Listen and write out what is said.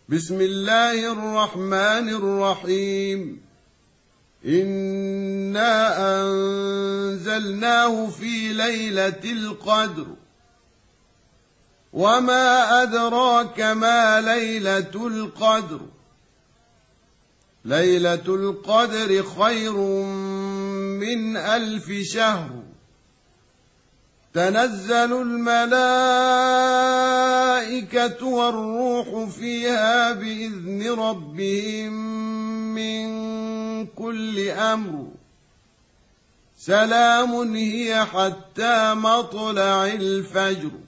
بسم الله الرحمن الرحيم. إنا أنزلناه في ليلة القدر، وما أدراك ما ليلة القدر. ليلة القدر خير من 1000 شهر. تنزل الملائكة والروح فيها بإذن ربهم من كل أمر. سلام هي حتى مطلع الفجر.